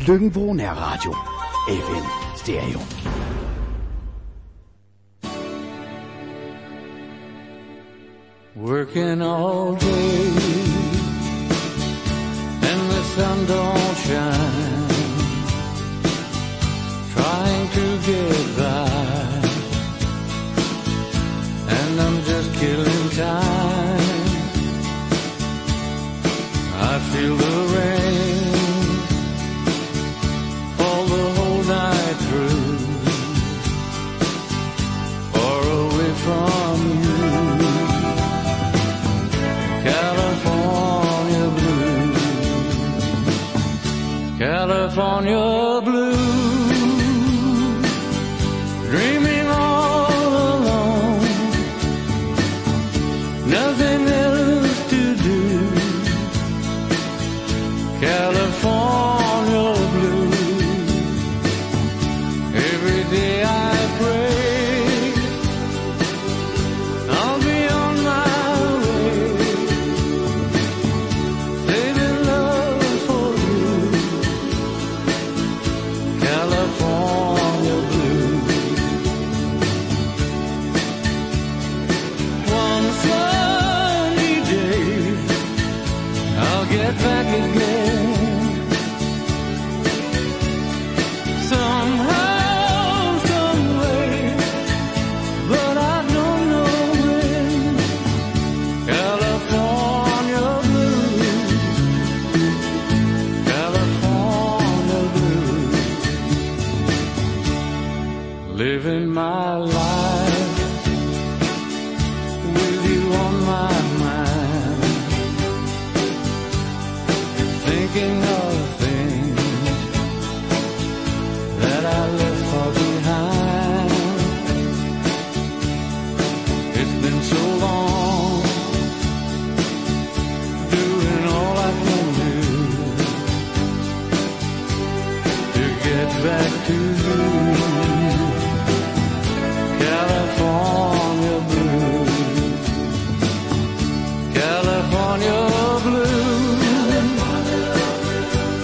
Lykken Nærradio. FM Stereo. Working all day and the sun don't shine, trying to get by, and I'm just killing time. I feel the rain fall the whole night through, far away from you. California blue, California blue, dreaming all alone, nothing else to do. California blue, every day I pray I'll be on my way, saving love for you. California blue. One sunny day I'll get back again, somehow, some way, but I don't know when. California blue, California blue, living my life with you on my mind, thinking of things that I left far behind. It's been so long, doing all I can do to get back to you. California blue, California blue,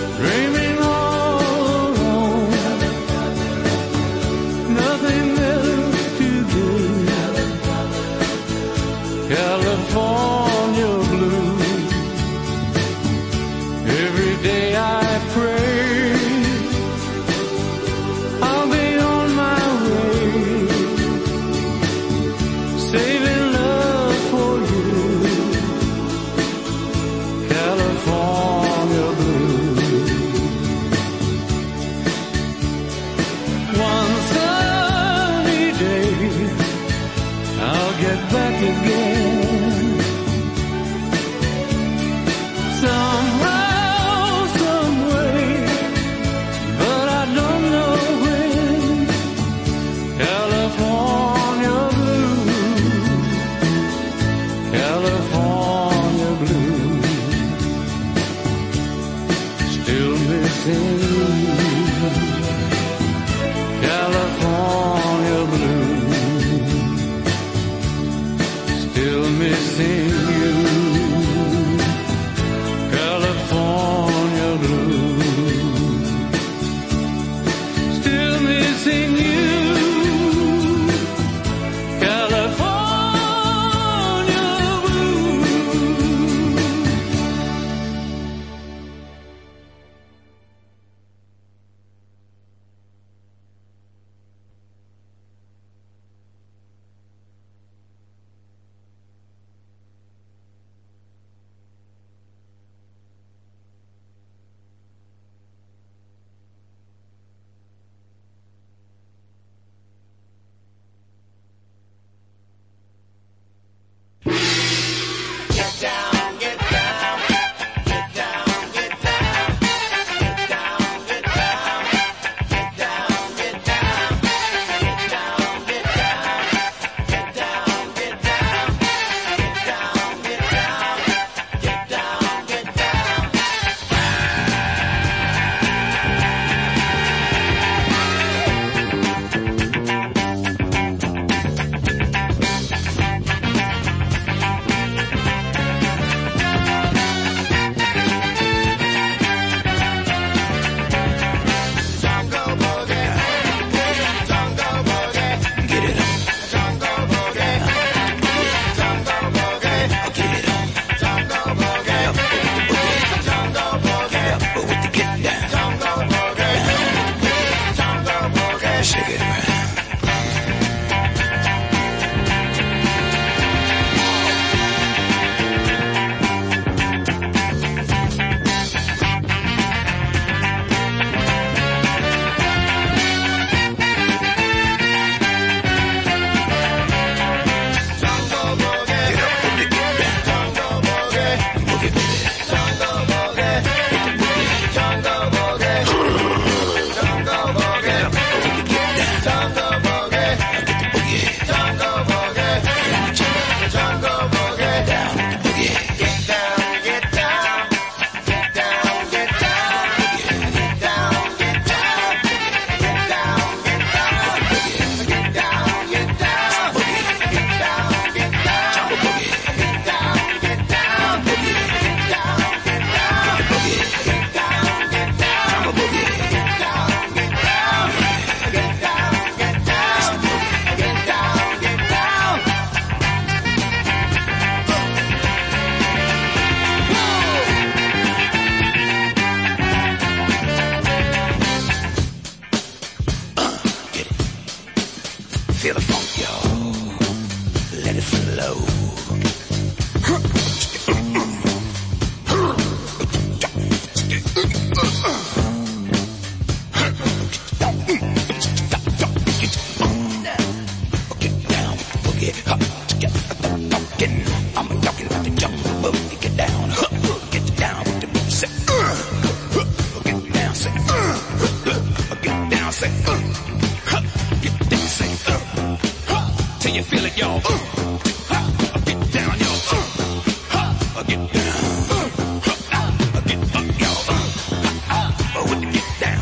Feel the funk, y'all. Let it flow. I'm talking about the jungle boogie. Get down, get down with the music. Get down, say, get down, say, get down, say, till you feel it, y'all. Get down, y'all. Get down, get up, y'all. When you get down.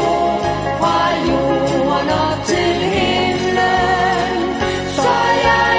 Så jeg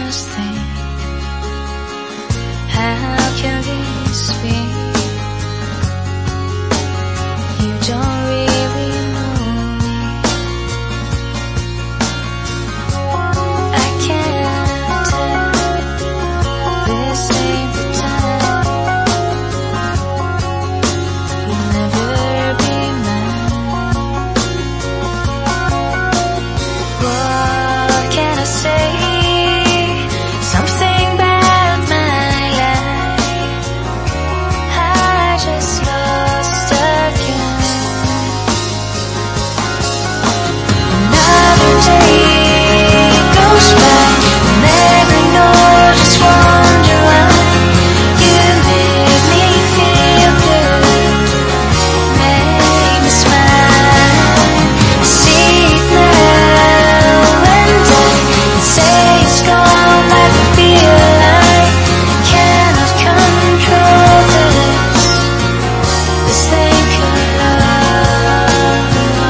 must think, how can this be? You don't really know me. I can't tell, this ain't the time. You'll never be mine. What can I say? Something about my life, I just lost again. Another day goes by, never know, just wonder why. You make me feel good, make me smile. See it now and I say it's gone, let me feel like cannot control this thing called love.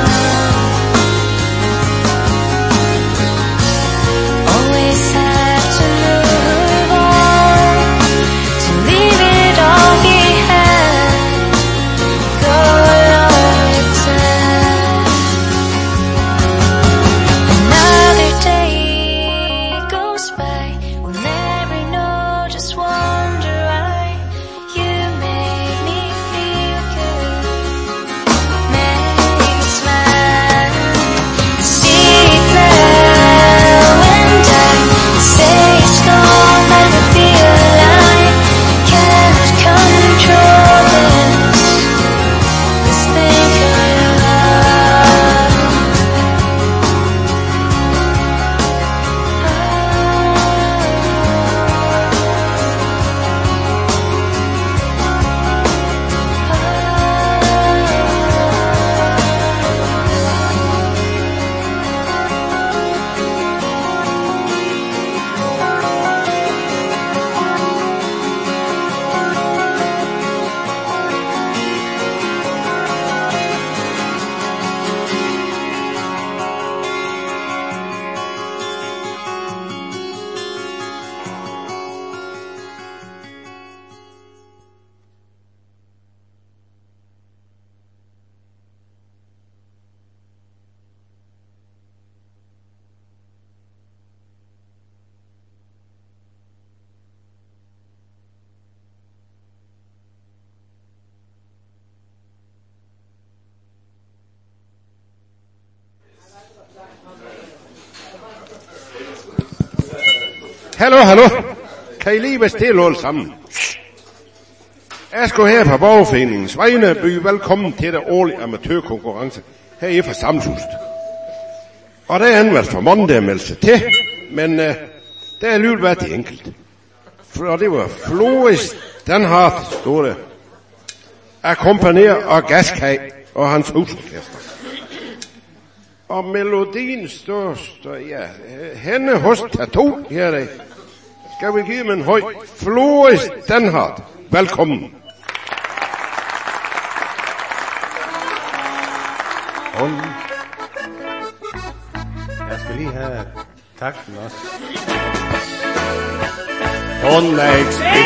Always have to move on, to leave it all behind, go along with time. Another day goes by, we'll never know, just wonder why. You make me feel good, make me smile. See it now and I say it's gone, let me feel like cannot control this thing called love. Hallo. Kan I lige være stille alle sammen? Jeg skal her på Borgerforeningens vegne byde velkommen til det årlige amatørkonkurrence her i forsamlingshuset. Og der er anmeldt for mange, der meldt sig til, men der er alligevel været det enkelt. Og det var Floris Danhardt, stod der, akkompagner og Gaskaj og hans husorkester. Og melodien står ja, henne hos Tattoo her der. Skal vi give dem en høj Floris Danhardt. Velkommen. Jeg skal lige have takten også. Hun er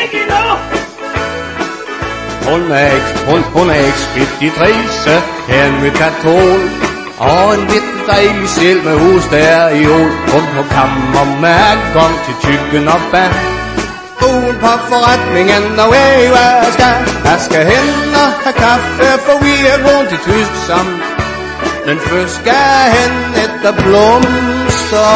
ekspeditrice, kan vi katol. Og en liten dejlig sjæl med hus der i jul. Hun på kammer med gang til tykken og band. Ugen på forretningen og af hvad jeg skal. Jeg skal hen og have kaffe, for vi er rundt i tysk sammen. Men først skal jeg hen efter blomster.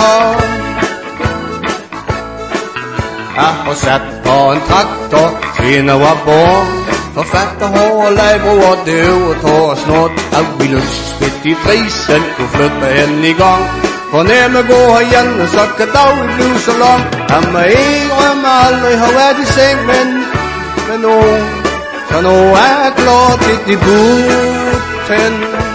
Jeg har sat på en traktor, kvinder var borg. Forfatter hår og leibro og døv og tår og snort. Jeg ville speditrisen kunne flytte mig hen i gang. For nemme gå herhjemme, så kan dagen blive så lang. Jeg må indrømme aldrig har været i seng, men nu, så nu er jeg klar til debuten.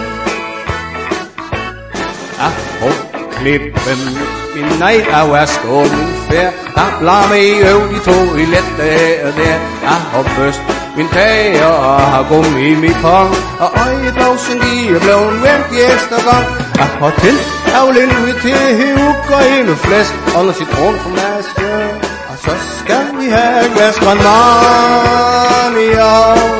Jeg har klippen min nej, jeg var skålen fær. Jeg blar mig i øv de toiletter her og der. Jeg har først min tager og har gummi i mit pong. Og øjedåsen de er blevet vendt i ekstra gang. Jeg har til Tavlen ud til hug og endnu flæsk og noget citron på maske. Og så skal vi have et glas Grand Marnier.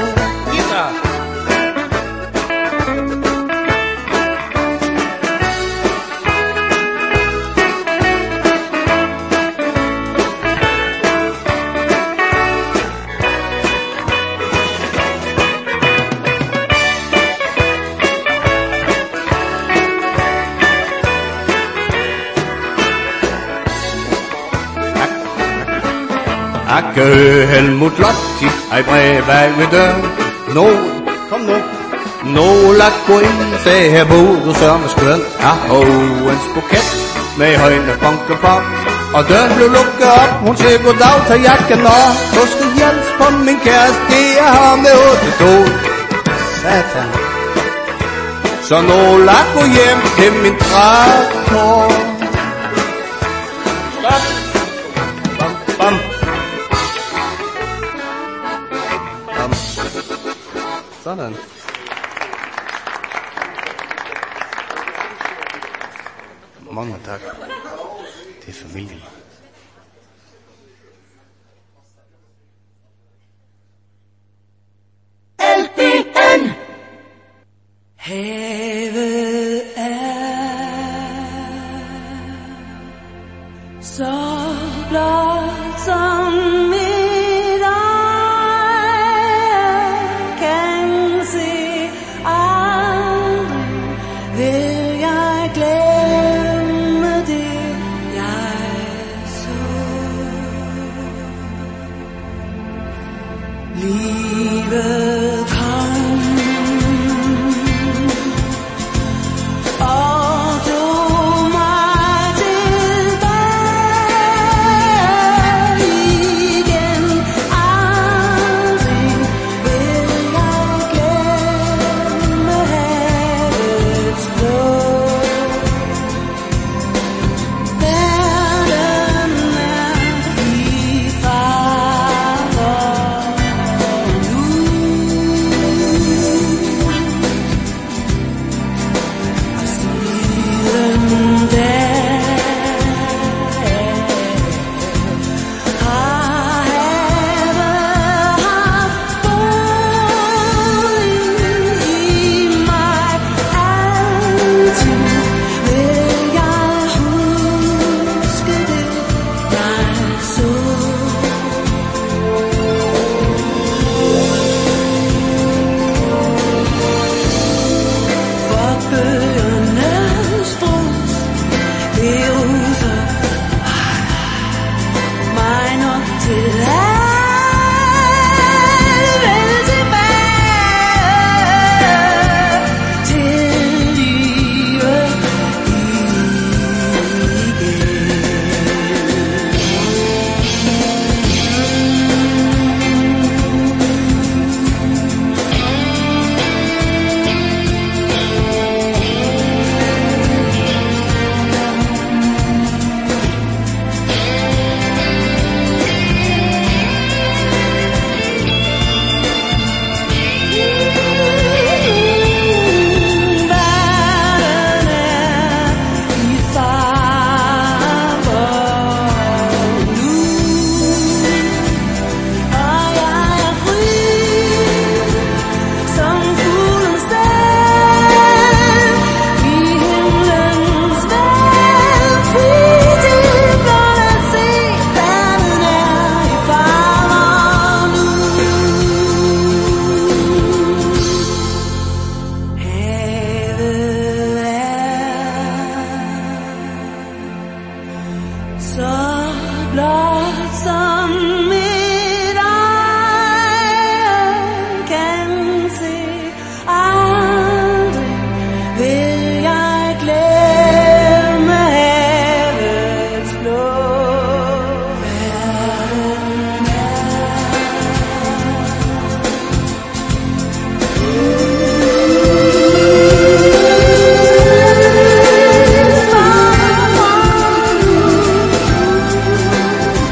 Akke Helmut Lotti, ej brev bag ved døren. Kom nu. Lad gå ind, se her bor du sørme skønt. Ahoens buket med højne punkepop. Og døren blev lukket op, hun siger goddag, tag jakken og så skal hjælp på min kæreste, det er ham med 8 Satan. Så nu lad gå hjem til min traktor. Bam. Sådan. Mange tak. Det er familien. LPN. Havet er så blot som mit øje kan se. Aldrig vil jeg glemme det, jeg så. Livet kom og tog mig tilbage igen. Aldrig vil jeg glemme havets blå. Verden er i fare nu. Og siden da har havet haft bolig i mig. Altid vil jeg huske det, jeg så. For bøgernes brus eroser mig nok til at vende tilbage til livet verden er i fare nu. Og jeg er fri som fuglen selv i himlens væld. Fri til blot at se, verden er i fare nu. Havet er så blot som mit øje kan se. Aldrig vil jeg glemme havets blå. Verden er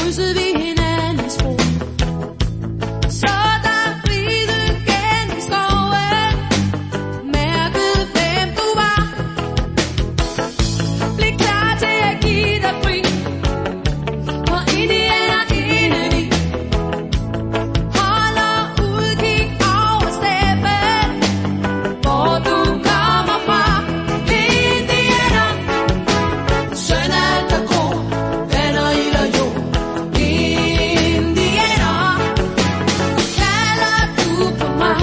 krydsede vi hinandens spor. Så der flide gennem skoven, mærkede hvem du var. Bliv klar til at give dig fri, for indianer indeni holder udkig over steppen, hvor du kommer fra. Indianer, søn af der grå, venner ild og jord. Indianer, kalder du på mig.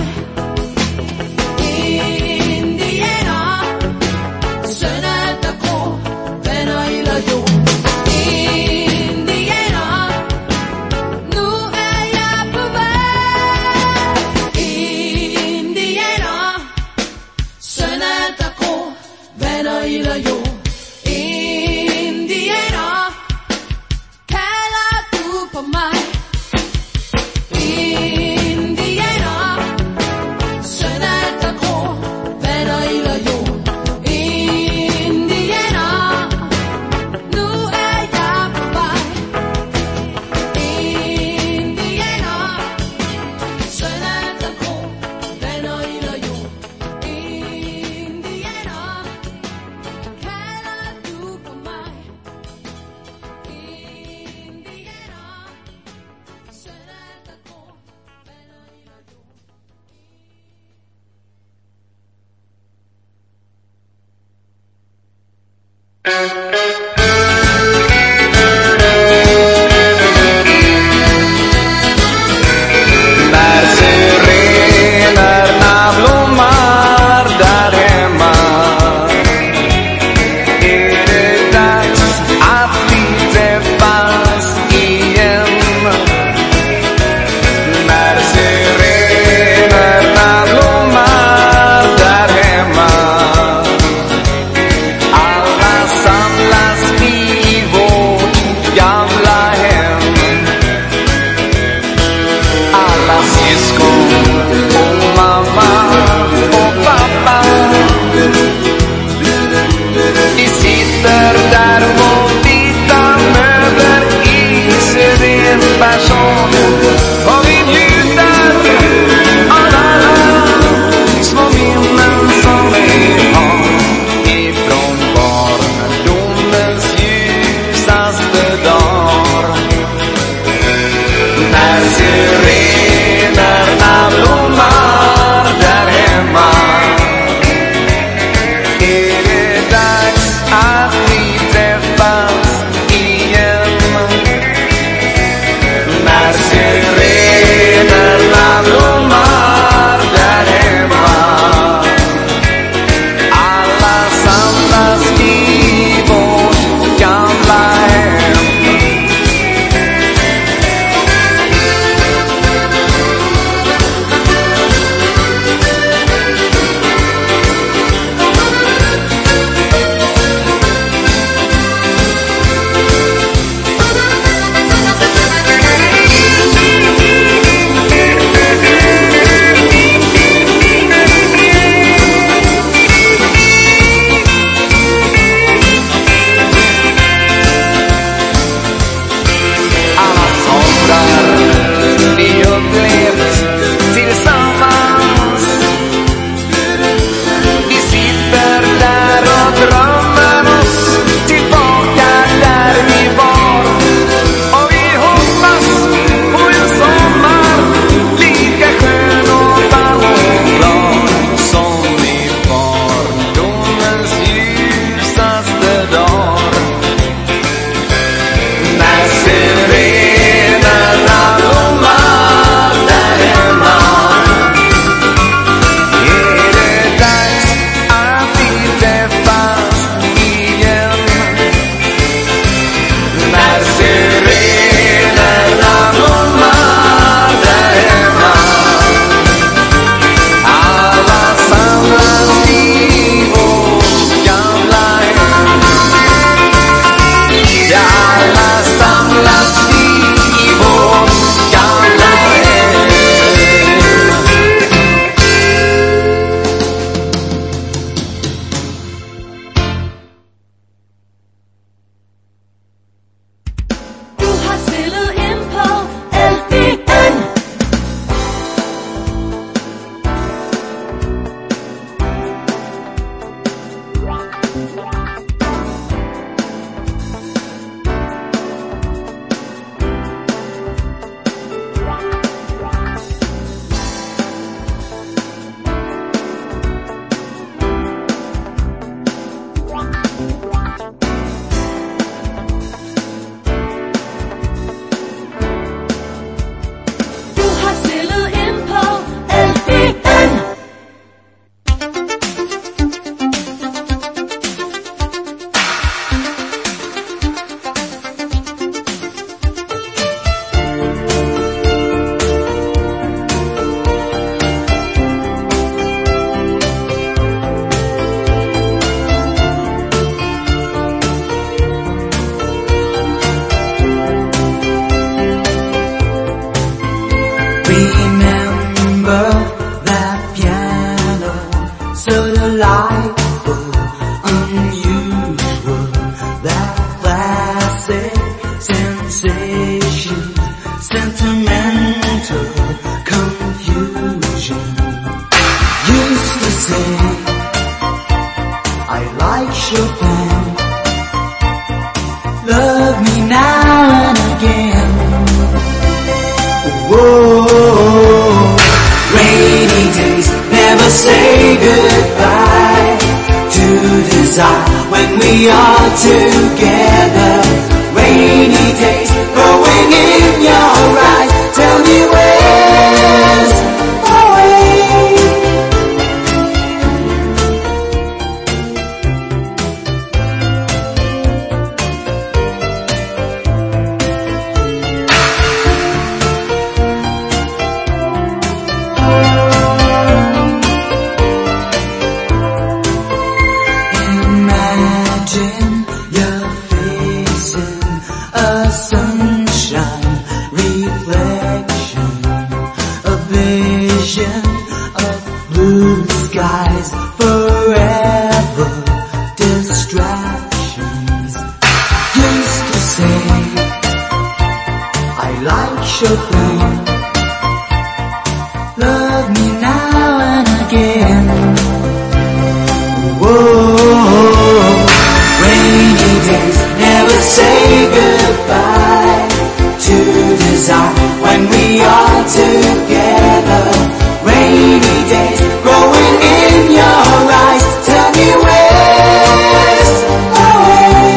Indianer, søn af der grå, venner ild og jord. Indianer, nu er jeg på vej. Indianer, søn af der grå, venner ild og jord. Indianer, kalder du på mig. Indianer, søn af der grå, venner ild og jord. Indianer, nu er jeg på vej. Indianer, søn af der grå, venner ild og jord. Indianer, kalder du på mig. Indianer, søn af der grå, venner ild og jord. När syrenerna blommar där hemma är det dags att vi träffas igen. När syrenerna blommar där hemma alla samlas vi i vårt gamla hem. Alla syskon och mamma och pappa, vi sitter där på vita möbler i Syrenbergsson och vi bjuder alla små minnen som vi har ifrån barndomens ljusaste dagar. När syrenerna blommar där hemma är det dags att vi träffas igen. När syrenerna blommar där hemma alla samlas i vårt gamla hem. conversation, sentimental confusion. Used to say I like Chopin. Love me now and again. Whoa, rainy days never say goodbye to desire when we are together. Rainy days growing in your eyes. Tell me where's the way? Imagine you're facing a sunshine reflection, a vision of blue skies, forever distractions. Used to say I like Chopin. Love me now and again. Whoa, rainy days never say goodbye to desire when we are together. Rainy days growing in your eyes. Tell me where's the way?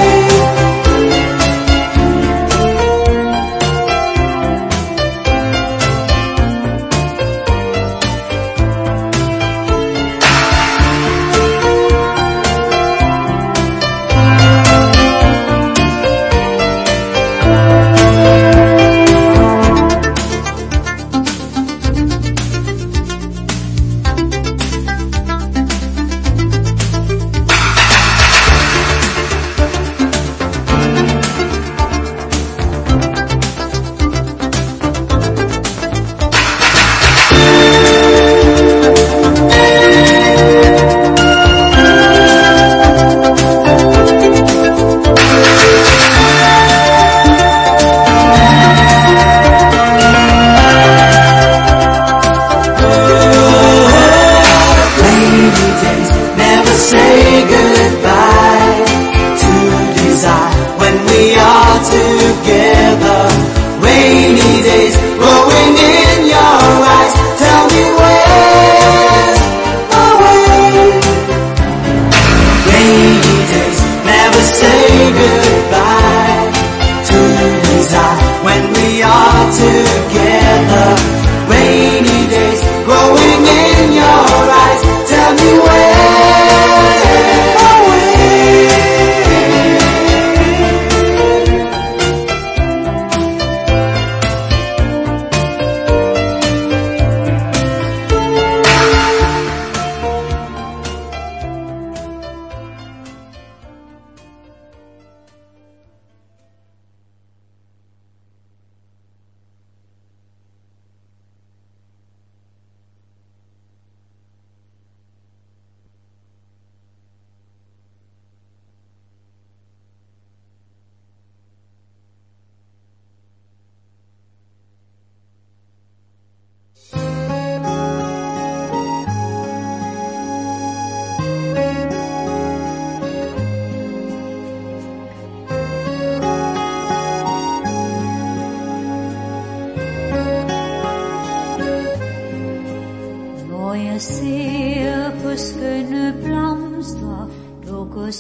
Jeg ser på skønne blomster, dukker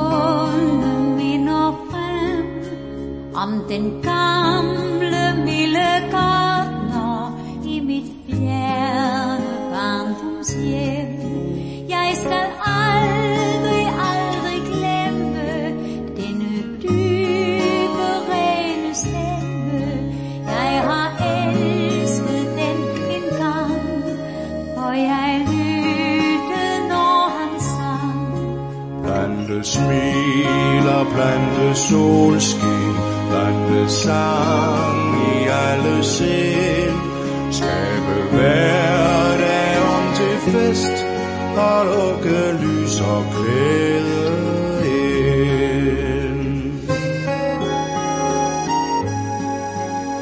svundne minder frem, om den gamle milde gartner i mit fjerne barndomshjem. Jeg skal aldrig, aldrig glemme denne dybe, rene stemme. Jeg har elsket den engang, og jeg lyttede, når han sang. Plante smil og plante solskin, plante sang i alle sind, skabe hverdag om til fest, og lukke lys og glæde ind.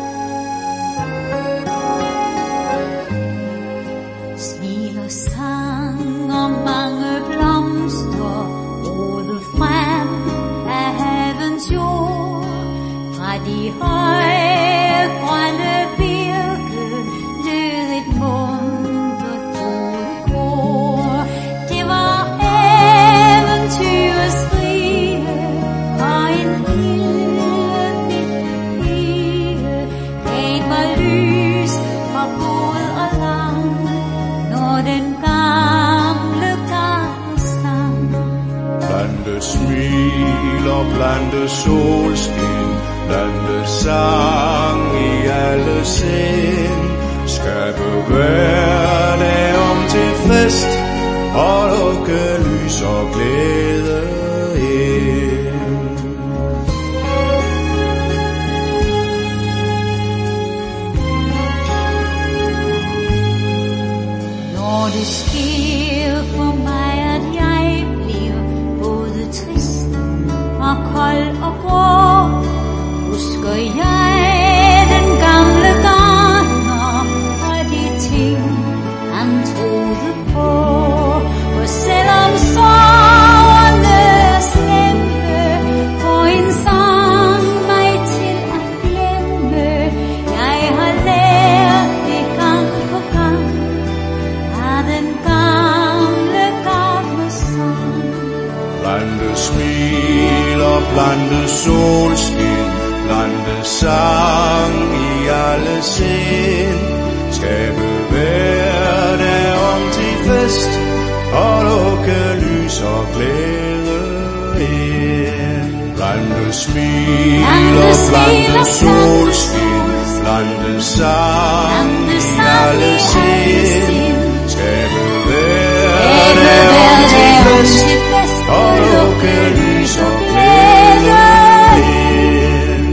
god og lang, når den gamle garde sang. Plante smil og plante solskin, plante sang i alle sind, skabe hverdag om til fest, og lukke lys og glæde ind. Når det sker for mig, at jeg bliver både trist og kold og grå, husker jeg den gamle gartner og de ting, han troede på. Og selvom sorgerne er slemme, får en sang mig til at glemme. Jeg har lært det gang på gang af den gamle gartners sang. Plante smil og plante solskin, plante sang i alle sind, skabe hverdag om til fest, og lukke lys og glæde ind. Plante smil og plante solskin, plante sang i alle sind, skabe hverdag om til fest, og lukke lys og glæde ind.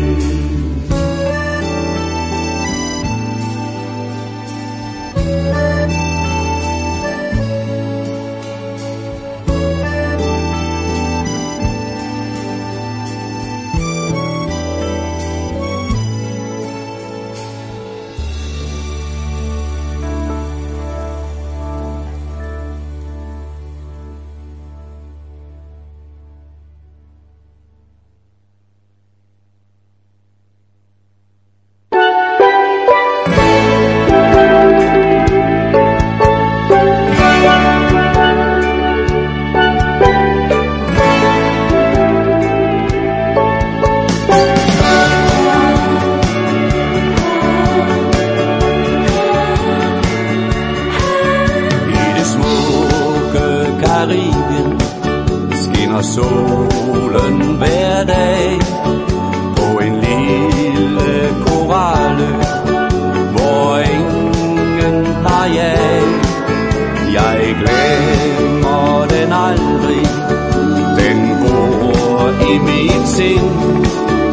Solen hver dag på en lille koralø, hvor ingen har jag. Jeg glemmer den aldrig, den bor i mit sind.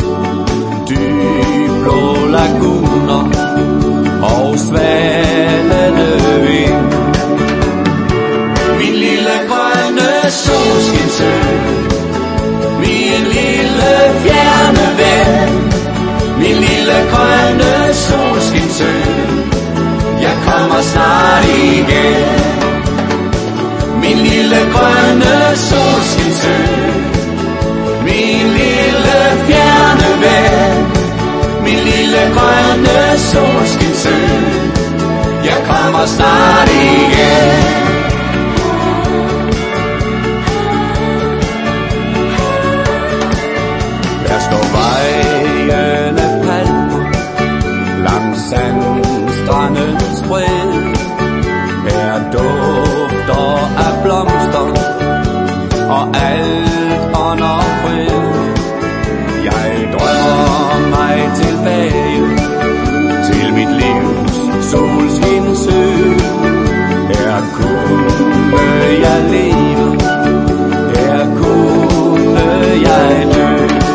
Dyb blå laguner og svalende vind. Min lille grønne solskinsø, min lille fjerne ven, min lille grønne solskinsø, jeg kommer snart igen. Min lille grønne solskinsø, min lille fjerne ven, min lille grønne solskinsø, jeg kommer snart igen. Vejene palmer langs sandstrandens bred. Her dufter af blomster og alt under fred. Jeg drømmer mig tilbage til mit livs solskinsø. Her kunne jeg leve, her kunne jeg dø.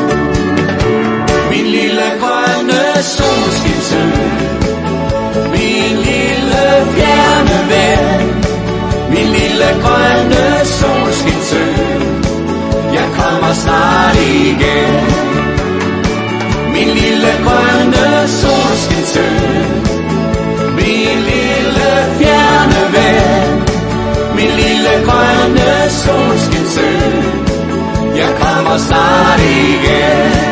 Min lille grønne solskinsø, min lille fjerne ven, min lille grønne solskinsø, jeg kommer snart igen. Min lille grønne solskinsø, min lille fjerne ven, min lille grønne solskinsø, jeg kommer snart igen.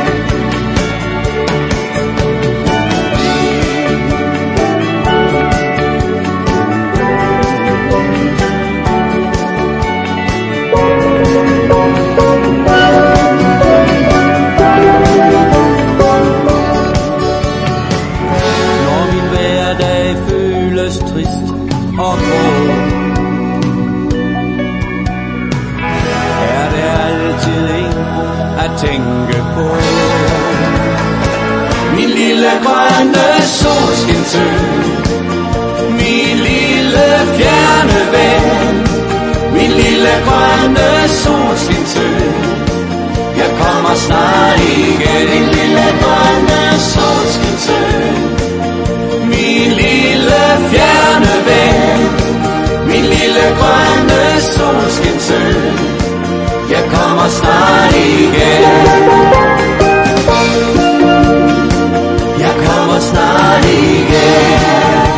på. Er det altid en at tænke på? Min lille grønne solskinsø, min lille fjerne ven, min lille grønne solskinsø, jeg kommer snart igen. Min lille grønne solskinsø, min lille fjerne ven, min lille grønne solskinsø, jeg kommer snart igen. Jeg kommer snart igen.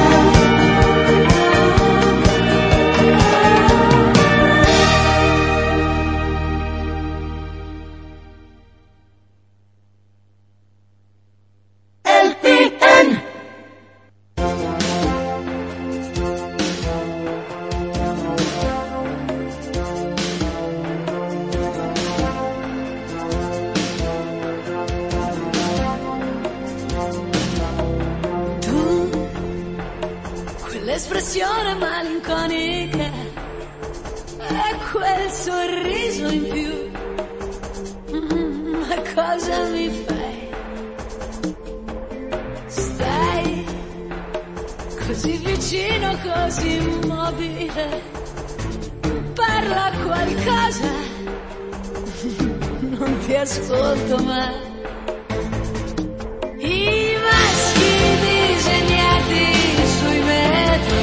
L'espressione malinconica e quel sorriso in più, ma cosa mi fai? Stai così vicino, così immobile, parla qualcosa, non ti ascolto mai. I maschi disegnati sui metro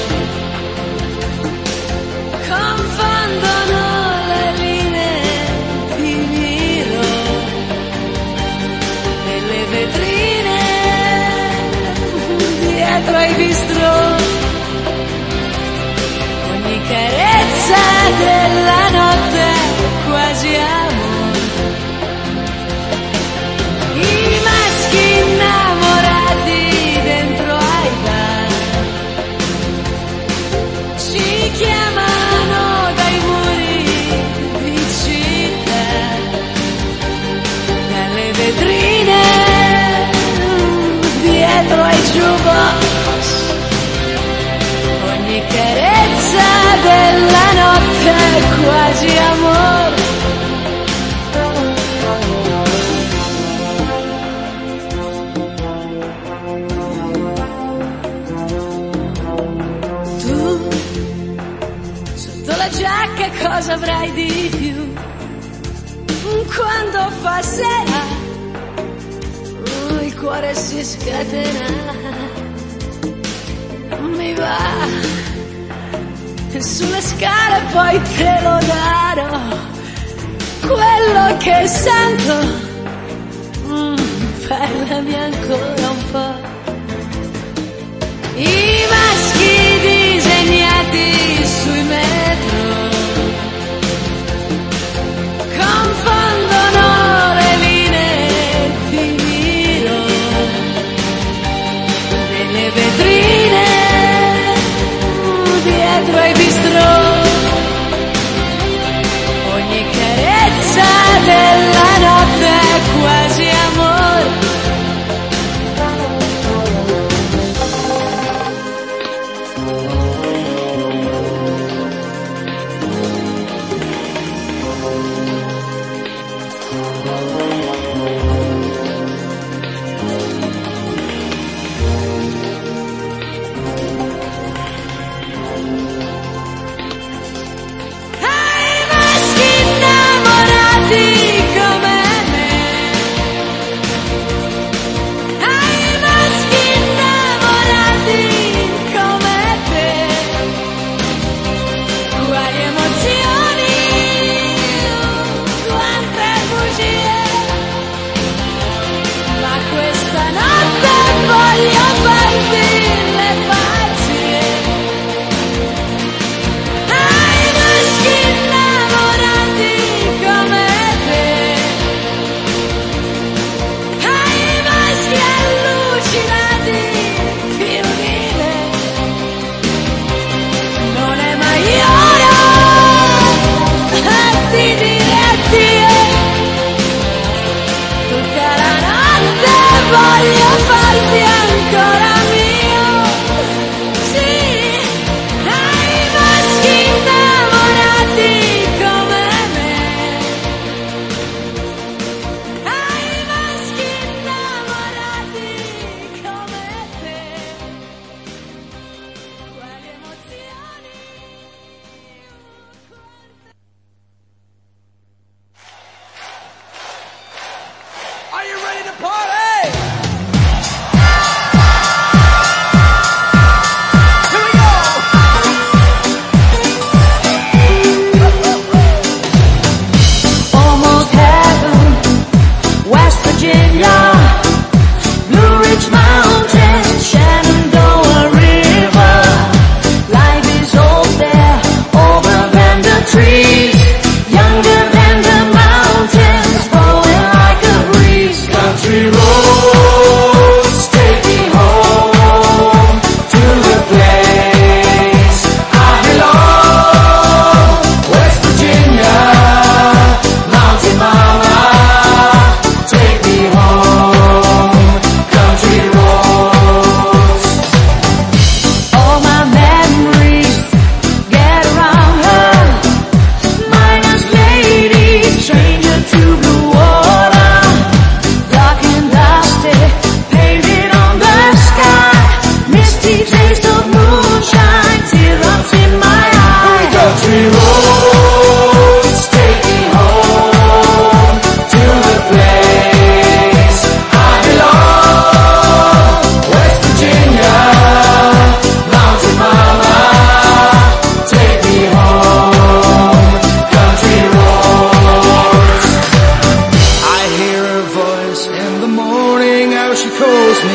confondono le linee di Milo e le vetrine dietro ai bistrò. Ogni carezza della notte quasi amore. I maschi innamorati dentro ai bar ci chiamano dai muri di città, dalle vetrine dietro ai jukebox. Ogni carezza della notte quasi amore. La giacca cosa avrai di più quando fa sera? Il cuore si scatena, mi va sulle scale, poi te lo darò quello che sento. Parlami ancora un po'. I maschi disegnati sui metro confondono le linee di Milo nelle vetrine dietro ai bistrò. Ogni carezza della notte quasi amore.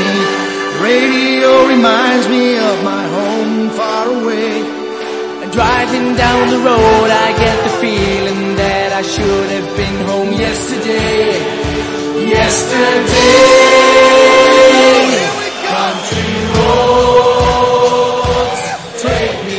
me. Radio reminds me of my home far away. And driving down the road I get the feeling that I should have been home yesterday. Country roads, take me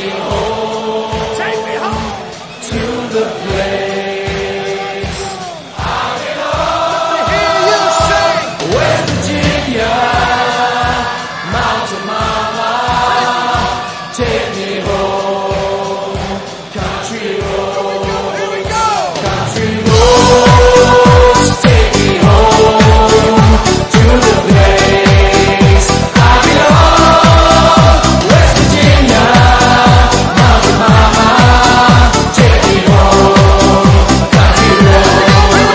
home to the place I belong. I hear you sing. West Virginia, Mountain Mama, take me home. Country roads, here we go. Country roads, take me home to the place I belong. West Virginia, Mountain Mama, take me home. Country roads,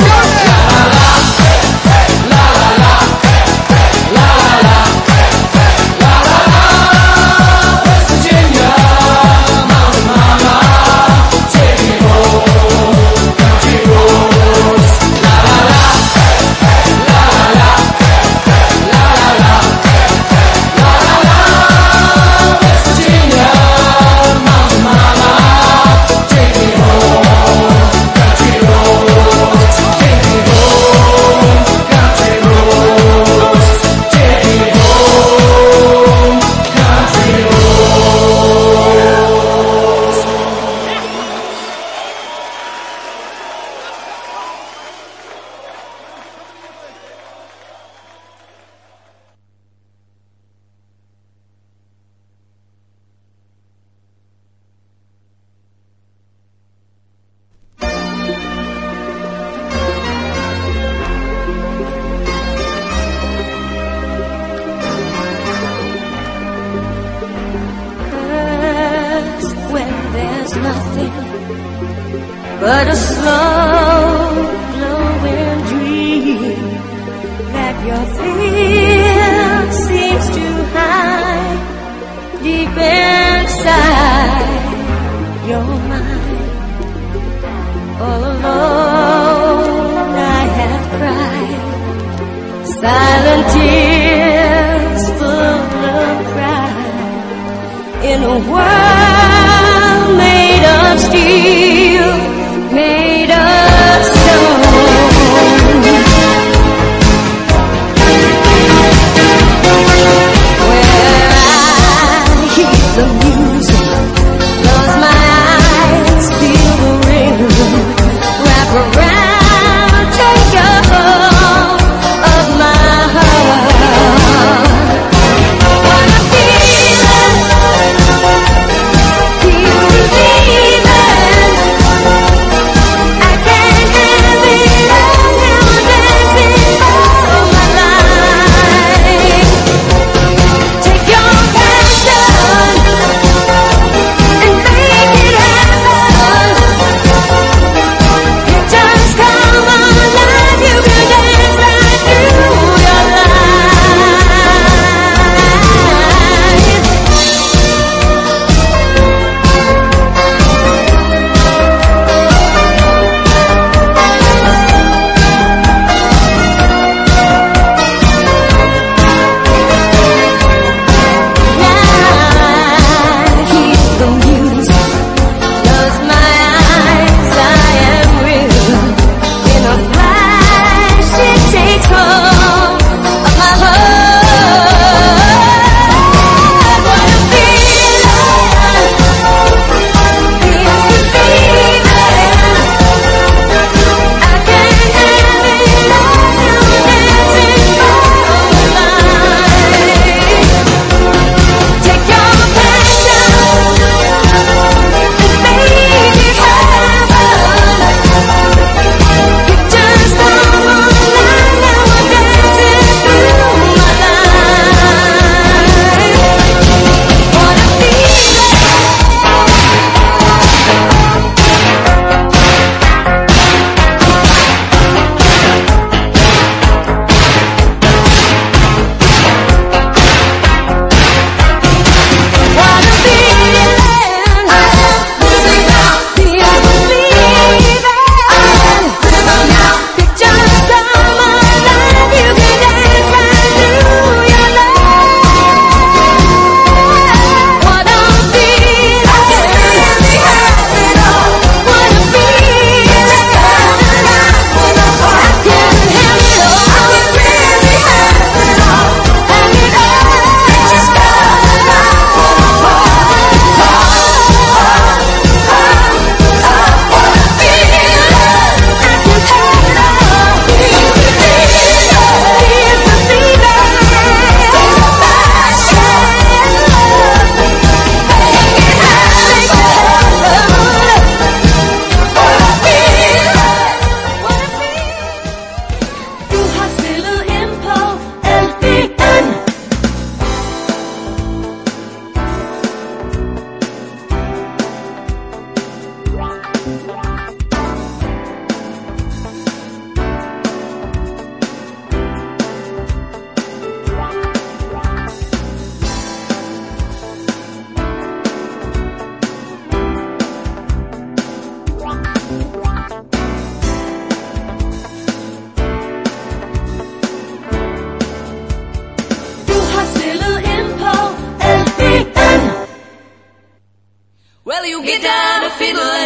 la la la, la la la, la la la. West Virginia, Mountain Mama, take me home. Country roads, la la la, la la la, la la la, la la la. West Virginia, Mountain Mama, take me home. Country roads, take me home. Country roads, take me home. Country roads. First, when there's nothing but a slow glowing dream that your fear seems to hide deep inside your mind. All alone I have cried silent tears full of pride in a world made of steel, made of stone. Where I hear the music, close my eyes, feel the rhythm, wrap around, take a hold of my heart.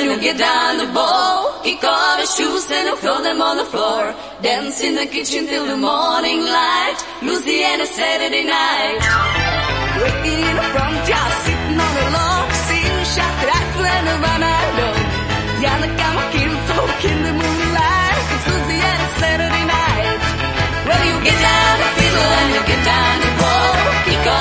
and you get down the ball. Kick off your shoes and you throw them on the floor. Dance in the kitchen till the morning light. Louisiana Saturday night.